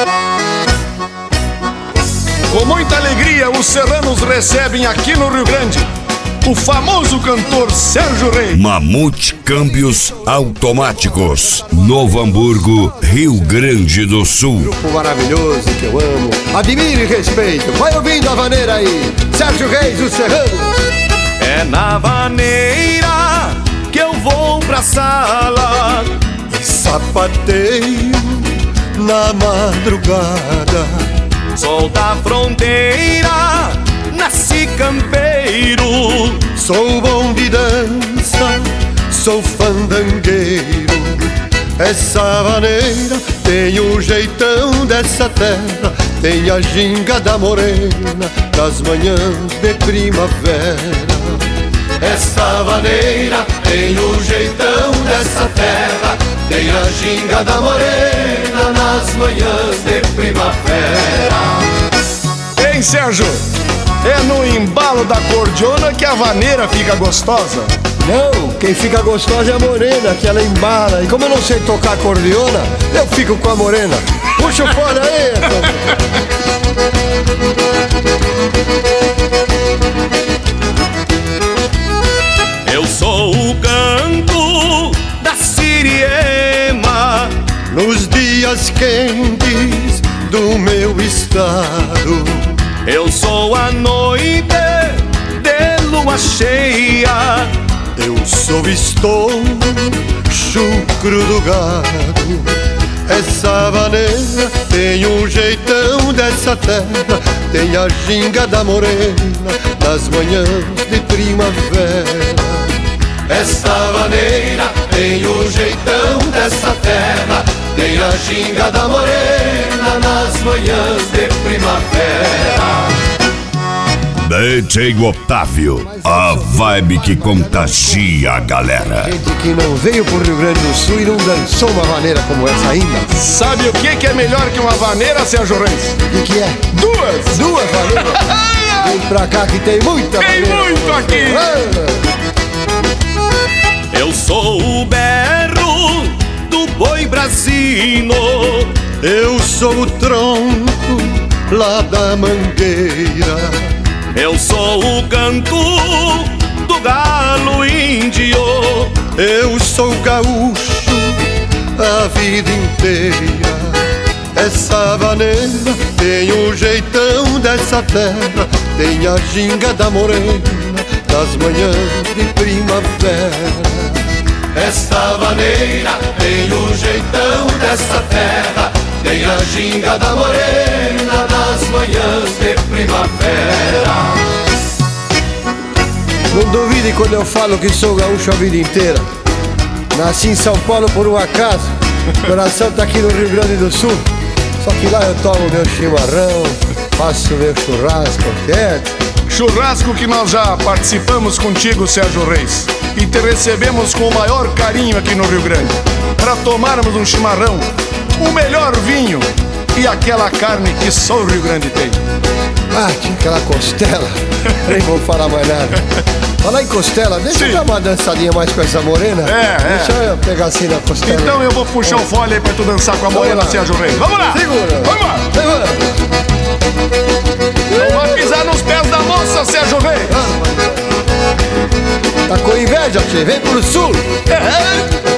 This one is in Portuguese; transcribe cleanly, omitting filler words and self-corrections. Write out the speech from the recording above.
Com muita alegria, os serranos recebem aqui no Rio Grande o famoso cantor Sérgio Reis. Mamute Câmbios Automáticos, Novo Hamburgo, Rio Grande do Sul. Grupo maravilhoso que eu amo, admiro e respeito. Vai ouvindo a vaneira aí, Sérgio Reis, o serrano. É na vaneira que eu vou pra sala e sapateio na madrugada. Sou da fronteira, nasci campeiro. Sou bom de dança, sou fandangueiro. Essa vaneira tem o jeitão dessa terra, tem a ginga da morena das manhãs de primavera. Essa vaneira tem o jeitão dessa terra, tem a ginga da morena nas manhãs de primavera. Hein, Sérgio? É no embalo da cordiona que a vaneira fica gostosa? Não, quem fica gostosa é a morena, que ela embala. E como eu não sei tocar acordeona, eu fico com a morena. Puxa o fora aí, Eu sou o canto da Siriema nos dias quentes do meu estado. Eu sou a noite de lua cheia. Eu sou estouro, chucro do gado. Essa vaneira tem um jeitão dessa terra, tem a ginga da morena nas manhãs de primavera. Essa vaneira tem o jeitão dessa terra, tem a ginga da morena nas manhãs de primavera. DJ Otávio, a vibe que contagia a galera. Gente que não veio pro Rio Grande do Sul e não dançou uma vaneira como essa ainda. Sabe o que é melhor que uma vaneira, Sérgio Reis? O que é? Duas! Duas vaneiras? Vem pra cá que tem muita vaneira. Tem muito aqui! Eu sou o berro do boi brasino. Eu sou o tronco lá da mangueira. Eu sou o canto do galo índio. Eu sou gaúcho a vida inteira. Essa vaneira tem o jeitão dessa terra, tem a ginga da morena das manhãs de primavera. Essa vaneira tem o jeitão dessa terra, tem a ginga da morena nas manhãs de primavera. Não duvide quando eu falo que sou gaúcho a vida inteira. Nasci em São Paulo por um acaso, coração tá aqui no Rio Grande do Sul. Só que lá eu tomo meu chimarrão, faço meu churrasco, certo? Churrasco que nós já participamos contigo, Sérgio Reis, e te recebemos com o maior carinho aqui no Rio Grande, para tomarmos um chimarrão, o melhor vinho e aquela carne que só o Rio Grande tem. Ah, tinha aquela costela, nem vou falar mais nada. Falar em costela, deixa eu dar uma dançadinha mais com essa morena. Deixa eu pegar assim na costela. Então eu vou puxar o fole aí pra tu dançar com a morena, Sérgio Reis. Vamos lá! Segura! Vamos lá! Segura! Não vai pisar nos pés da moça, Sérgio Reis! Tá com inveja, tchê? Vem pro sul! É.